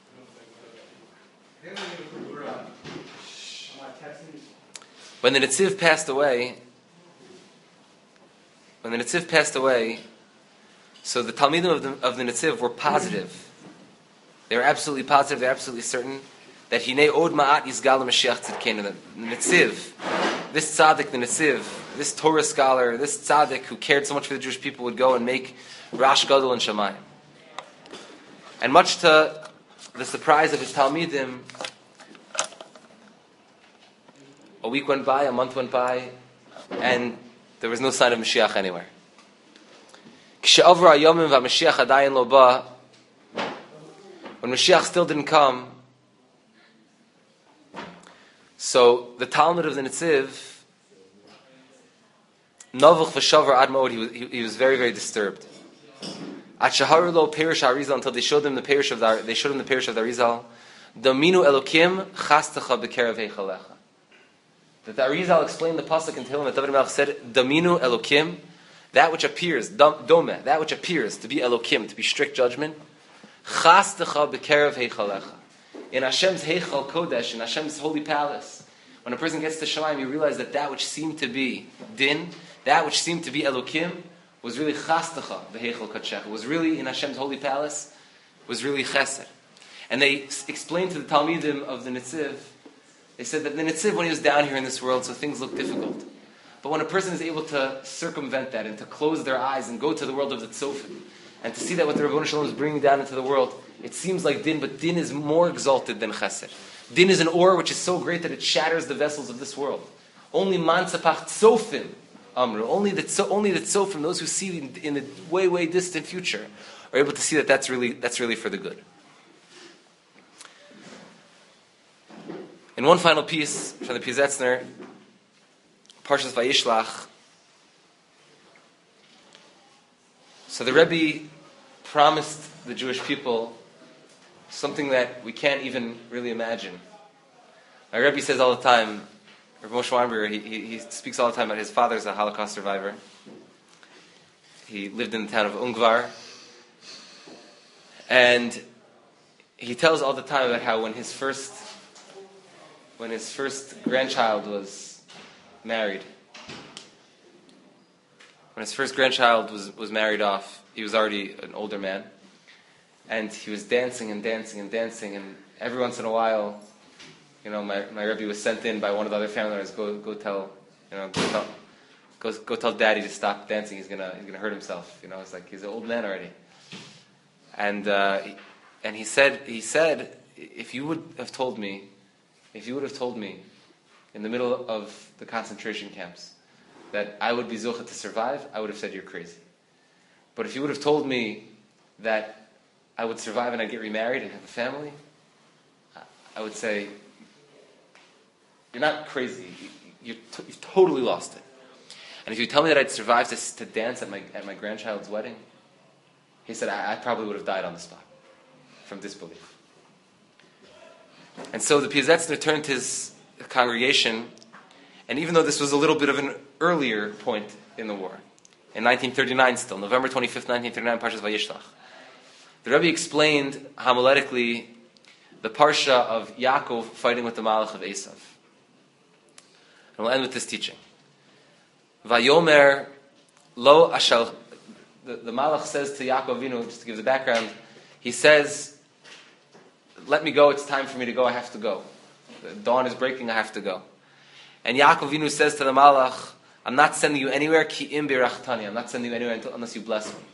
When the Netziv passed away, when the Netziv passed away, so the Talmidim of the, of the Netziv were positive. They were absolutely positive, they were absolutely certain that Hinei Od Ma'at Yizgal Mashiach Tzidkenu. The Netziv, this tzaddik, the Netziv, this Torah scholar, this tzaddik who cared so much for the Jewish people would go and make Rash Gadol in Shemayim. And much to the surprise of his Talmidim, a week went by, a month went by, and there was no sign of Mashiach anywhere. When Mashiach still didn't come, so the Talmud of the Netziv, Novuch v'shavar ad ma'od, he was, he, he was very, very disturbed. At shaharu lo perish Arizal, until they showed him the perish of the they showed him the perish of the Arizal. Dominu Elokim chastacha b'kerev heichalecha. That the Arizal explained the pasuk in Tehillim that David Melech said, Dominu Elokim, that which appears, dome, that which appears to be Elokim, to be strict judgment, chastacha b'kerev heichalecha. In Hashem's Heichal Kodesh, in Hashem's holy palace, when a person gets to Shemayim, you realize that that which seemed to be din, that which seemed to be Elokim, was really chastacha, the Heichal Kodshech. It was really in Hashem's holy palace, was really chesed. And they explained to the Talmidim of the Netziv, they said that the Netziv, when he was down here in this world, so things look difficult. But when a person is able to circumvent that and to close their eyes and go to the world of the Tzofim, and to see that what the Rebbeinu Shalom is bringing down into the world, it seems like din, but din is more exalted than chesed. Din is an ore which is so great that it shatters the vessels of this world. Only mansapach tzofim, amru. Only the only the tzofim, those who see in, in the way, way distant future, are able to see that that's really that's really for the good. In one final piece from the Piazetzner, Parshas Vayishlach. So the Rebbe promised the Jewish people something that we can't even really imagine. My Rebbe says all the time, Rav Moshe Weinberger, he, he, he speaks all the time about his father's a Holocaust survivor. He lived in the town of Ungvar. And he tells all the time about how when his first when his first grandchild was married, when his first grandchild was, was married off, he was already an older man. And he was dancing and dancing and dancing, and every once in a while, you know, my, my Rebbe was sent in by one of the other family members, go go tell, you know, go tell, go, go tell Daddy to stop dancing. He's gonna he's gonna hurt himself. You know, it's like he's an old man already. And uh, and he said he said if you would have told me, if you would have told me, in the middle of the concentration camps, that I would be zocha to survive, I would have said you're crazy. But if you would have told me that I would survive and I'd get remarried and have a family, I would say, you're not crazy. You're t- you've totally lost it. And if you tell me that I'd survive to, to dance at my at my grandchild's wedding, he said, I, I probably would have died on the spot from disbelief. And so the Piazetzner turned to his congregation, and even though this was a little bit of an earlier point in the war, in nineteen thirty-nine still, November twenty-fifth, nineteen thirty-nine, Parshas Vayishlach, the Rebbe explained homiletically the Parsha of Yaakov fighting with the Malach of Esav. And we'll end with this teaching. Vayomer lo ashal. The, the Malach says to Yaakov Avinu, just to give the background, he says, let me go, it's time for me to go, I have to go. The dawn is breaking, I have to go. And Yaakov Avinu says to the Malach, I'm not sending you anywhere, ki im birachtani, I'm not sending you anywhere until, unless you bless me.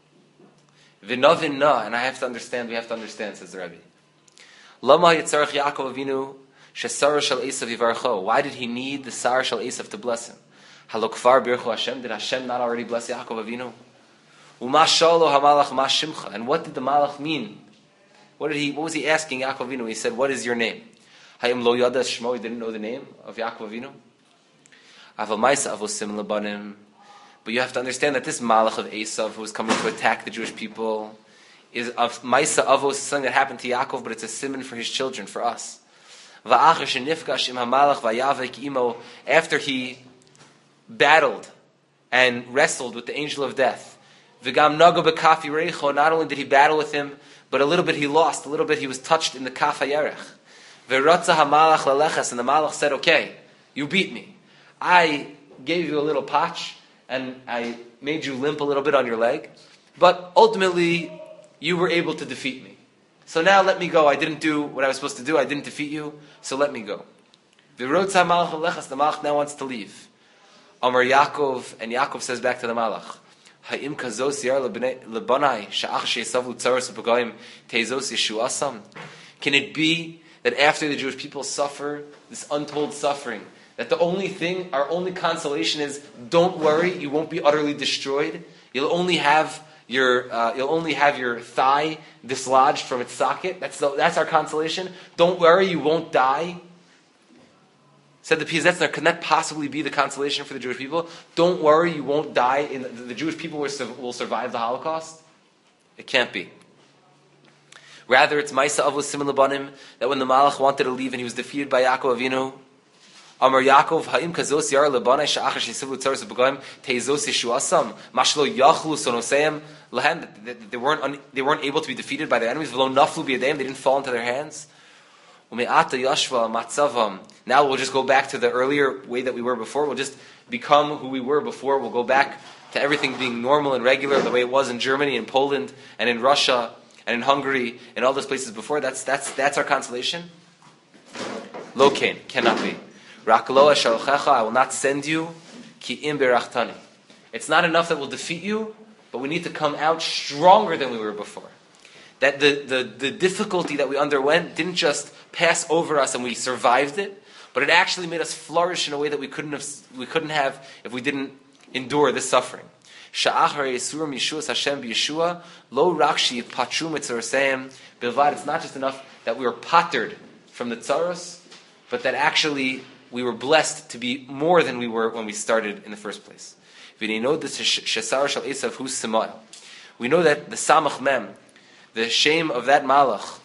V'novin na, and I have to understand, we have to understand, says the Rebbe. Lama yitzarach Yaakov Avinu, shesara shal Esav yivarcho. Why did he need the Sar shal Esav to bless him? Halokvar birchu Hashem, did Hashem not already bless Yaakov Avinu? Uma shalo hamalach ma shimcha. And what did the Malach mean? What did he? What was he asking Yaakov Avinu? He said, "What is your name?" Hayim lo yada shmo. He didn't know the name of Yaakov Avinu. Aval ma'isa avosim lebanim. But you have to understand that this Malach of Esav, who was coming to attack the Jewish people, is of ma'isa avos, something that happened to Yaakov, but it's a simon for his children, for us. Va'achar shenifkash im hamalach vayavek imo. After he battled and wrestled with the angel of death. V'gam nago b'kaf yirecho. Not only did he battle with him, but a little bit he lost, a little bit he was touched in the kaf hayerech. V'ratza hamalach laleches, and the Malach said, okay, you beat me. I gave you a little patch, and I made you limp a little bit on your leg, but ultimately, you were able to defeat me. So now let me go. I didn't do what I was supposed to do. I didn't defeat you, so let me go. V'ratza hamalach laleches, the Malach now wants to leave. Amar Yaakov, and Yaakov says back to the Malach, Ha'im kazos yar lebanai sha'ach she'esavu tzaros u'pagayim teizos yeshuasam. Can it be that after the Jewish people suffer this untold suffering, that the only thing, our only consolation is, don't worry, you won't be utterly destroyed. You'll only have your uh, you'll only have your thigh dislodged from its socket. That's the, that's our consolation. Don't worry, you won't die. Said the Piazetzner, can that possibly be the consolation for the Jewish people? Don't worry, you won't die. In the, the Jewish people will, will survive the Holocaust? It can't be. Rather, it's Maisa Avos Siman Labanim, that when the Malach wanted to leave and he was defeated by Yaakov Avinu, Amar Yaakov, Ha'im kazos yar lebanai sha'achar she'sivlu tzaros b'goyim teizos yeshuasam mashlo yachlu sonoseim lahem. They weren't un, they weren't able to be defeated by their enemies. V'lo naflu b'yadeim. They didn't fall into their hands. Ume'ata yashva matzavam. Now we'll just go back to the earlier way that we were before. We'll just become who we were before. We'll go back to everything being normal and regular, the way it was in Germany, in Poland, and in Russia, and in Hungary, and all those places before. That's that's that's our consolation. Lo kain, cannot be. Raklo ashalchecha, I will not send you. Ki im berachtani. It's not enough that we'll defeat you, but we need to come out stronger than we were before. That the, the, the difficulty that we underwent didn't just pass over us and we survived it, but it actually made us flourish in a way that we couldn't have we couldn't have if we didn't endure this suffering. Sha'achar Yisurim Yeshuas Hashem b'Yeshua lo rakshi patrum etzaraseim bilvad. It's not just enough that we were pottered from the tzaros, but that actually we were blessed to be more than we were when we started in the first place. We know that the shesar shal Esav who's Semael. We know that the samach mem, the shame of that malach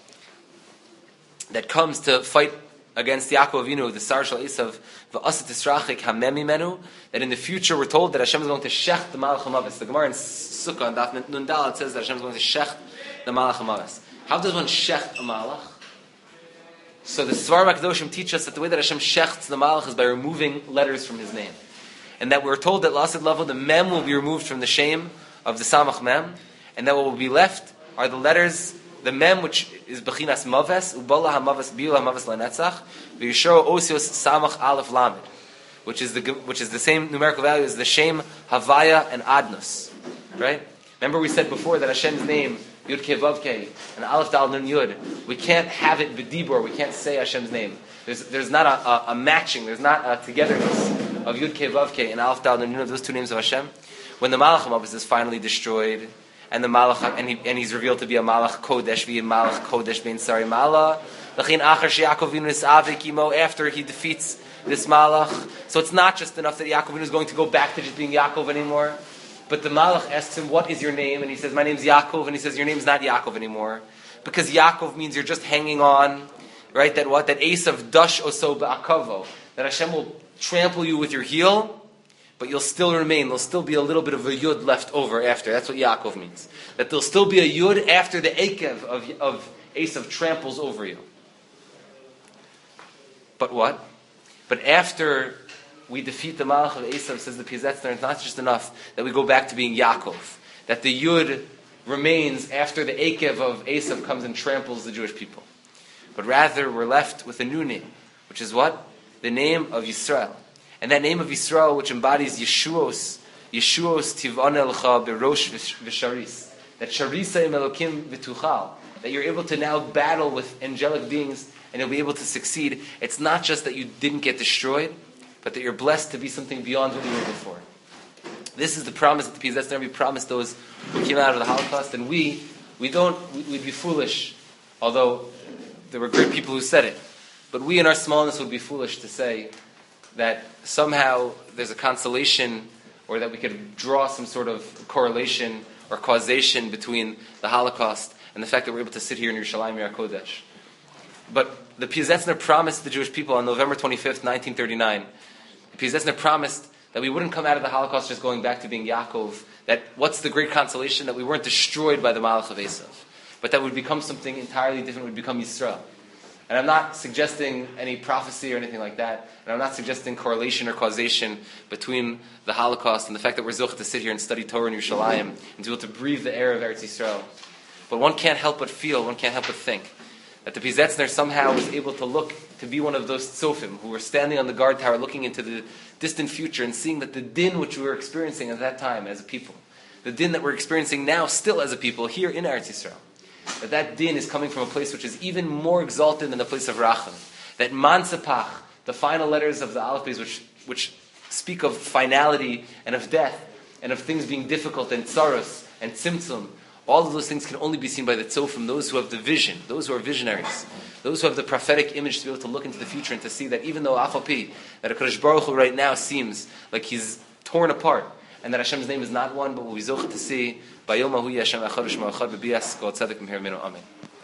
that comes to fight against Yaakov Avinu, the Sar Shal Esav, v'asat tisrachik hamemi menu, that in the future we're told that Hashem is going to shech the Malach HaMavis. The Gemara in Sukkah, in Daf Nun Daled, says that Hashem is going to shech the Malach HaMavis. How does one shech a Malach? So the Svarim HaKadoshim teach us that the way that Hashem shechts the Malach is by removing letters from his name. And that we're told that Lasid Lavo, the Mem will be removed from the shame of the Samach Mem, and that what will be left are the letters, the Mem, which is Bechinas Maves, Ubala HaMaves, Biul HaMaves LaNetzach, V'yishoro Osios Samach Aleph Lamed, which is the which is the same numerical value as the Shem, Havaya, and Adnos. Right? Remember we said before that Hashem's name, Yud Kei Vav Kei, and Aleph Dal Nun Yud, we can't have it b'dibur, we can't say Hashem's name. There's there's not a, a, a matching, there's not a togetherness of Yud Kei Vav Kei and Aleph Dal Nun Yud, those two names of Hashem. When the Malach HaMavis is finally destroyed, and the Malach, and, he, and he's revealed to be a Malach Kodesh, via Malach Kodesh bein Sari Mala. L'chein achar sheYaakov Avinu is avik imo, after he defeats this Malach. So it's not just enough that Yaakov is going to go back to just being Yaakov anymore. But the Malach asks him, what is your name? And he says, my name's Yaakov. And he says, your name's not Yaakov anymore. Because Yaakov means you're just hanging on. Right? That what? That Esav dash oso ba'akavo. That Hashem will trample you with your heel, but you'll still remain. There'll still be a little bit of a yud left over after. That's what Yaakov means. That there'll still be a yud after the ekev of, of Esav tramples over you. But what? But after we defeat the Malach of Esav, says the Piazetzner, it's not just enough that we go back to being Yaakov. That the yud remains after the ekev of Esav comes and tramples the Jewish people. But rather we're left with a new name, which is what? The name of Yisrael. And that name of Yisrael, which embodies Yeshuos, Yeshuos tivon elcha berosh v'sharis. That sharisa im elokim v'tuchal. That you're able to now battle with angelic beings and you'll be able to succeed. It's not just that you didn't get destroyed, but that you're blessed to be something beyond what you were before. This is the promise that the Piazetzner Rebbe promised those who came out of the Holocaust. And we, we don't, we'd be foolish, although there were great people who said it. But we in our smallness would be foolish to say that somehow there's a consolation or that we could draw some sort of correlation or causation between the Holocaust and the fact that we're able to sit here in Yerushalayim Yer HaKodesh. But the Piazetzner promised the Jewish people on November twenty-fifth, nineteen thirty-nine, the Piazetzner promised that we wouldn't come out of the Holocaust just going back to being Yaakov, that what's the great consolation? That we weren't destroyed by the Malach of Esav, but that would become something entirely different, would become Yisrael. And I'm not suggesting any prophecy or anything like that, and I'm not suggesting correlation or causation between the Holocaust and the fact that we're zocheh to sit here and study Torah in Yerushalayim and to be able to breathe the air of Eretz Yisrael. But one can't help but feel, one can't help but think, that the Piazetzner somehow was able to look, to be one of those tzofim who were standing on the guard tower looking into the distant future and seeing that the din which we were experiencing at that time as a people, the din that we're experiencing now still as a people here in Eretz Yisrael, that that din is coming from a place which is even more exalted than the place of Racham. That Mansepach, the final letters of the Aleph Beis, which, which speak of finality and of death and of things being difficult and tsaros and tzimtzum, all of those things can only be seen by the tzofim, those who have the vision, those who are visionaries, those who have the prophetic image to be able to look into the future and to see that even though Afapi, that HaKadosh Baruch Hu right now seems like he's torn apart, and that Hashem's name is not one, but we'll be zocheh to see Bayom Ahu Yashem Echad U'Shmo Echad B'Bias Kol Tzedek M'Hir Minu Amen.